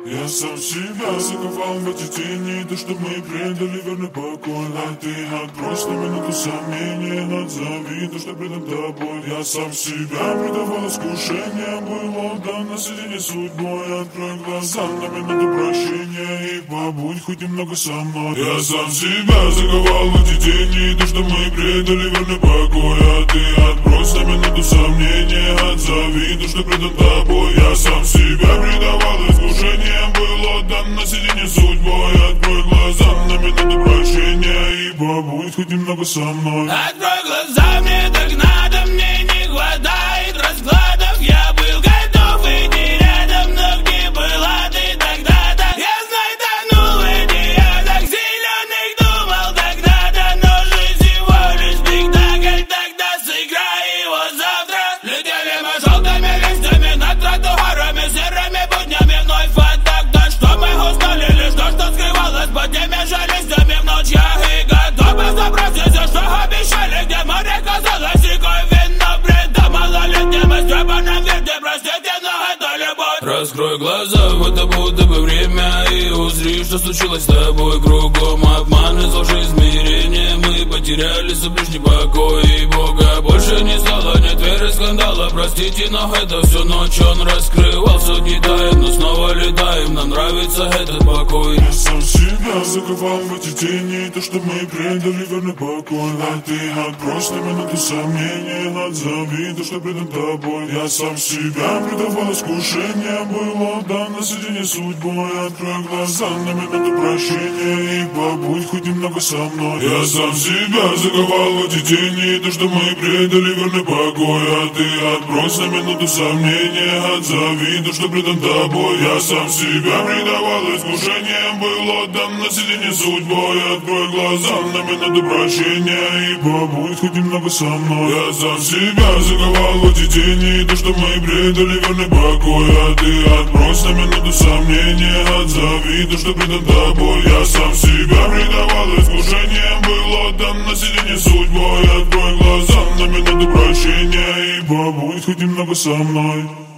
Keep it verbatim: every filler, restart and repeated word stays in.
Я сам себя заковал в эти тени, то, что мы предали верный покой. А ты отбрось на минуту сомнения, отзови то, что предам тобой. Я сам себя предавал искушениям, был отдан на съединение судьбой. Открой глаза на минуту прощения и побудь хоть немного со мной. Я сам себя заковал в эти тени, то, что мы предали верный покой. А ты отбрось на минуту сомнения, отзови то, что предам тобой. Я сам себя предавал искушениям, был отдан на съединение судьбой. Открой глаза на минуту прощения и побудь хоть немного со мной. Открой глаза, мне так надо, мне не хватает раскладов. Я был готов идти рядом, но где была ты тогда-то? Я знаю, тонул в идеалах зеленых, думал так надо, но жизнь всего лишь спектакль, тогда сыграй его завтра. Летели мы желтыми листьями над тротуарами, серыми буднями вновь фотогда. Что мы устали, лишь то, что скрывалось под теми железями в ночь. Я и готов забросить все, что обещали, где море казалось рекой вино бреда. Малолетним и стрепанным виде, простите, но это любовь. Раскрой глаза, в это будто бы время, и узри, что случилось с тобой. Кругом обман и ложь измерения, мы потеряли свой ближний покой. И Бога больше не стало, нет веры скандала, простите, но это всю ночь он раскрывал сотни тайн. Но снова летаем, нам нравится этот покой. Я сам себя заковал в эти тени, то, что мы предали верный покой. А ты отбрось на минуту сомнения, отзови то, что предам тобой. Я сам себя предавал искушениям, был отдан на съединение судьбой. Открой глаза на минуту прощения и побудь хоть немного со мной. Я сам себя заковал в эти тени, то, что мы предали верный покой. А ты отбрось на минуту сомнения, отзови то, что предам тобой. Я сам себя предавал искушениям, был отдан на съединение судьбой. Открой глаза на минуту прощения и побудь хоть немного со мной. Я сам себя заковал в эти тени, то, что мы предали верный покой. А ты отбрось на минуту сомнения, отзови то, что предам тобой. Я сам себя предавал искушениям, был отдан на съединение судьбой. Открой глаза на минуту прощения и побудь хоть немного со мной.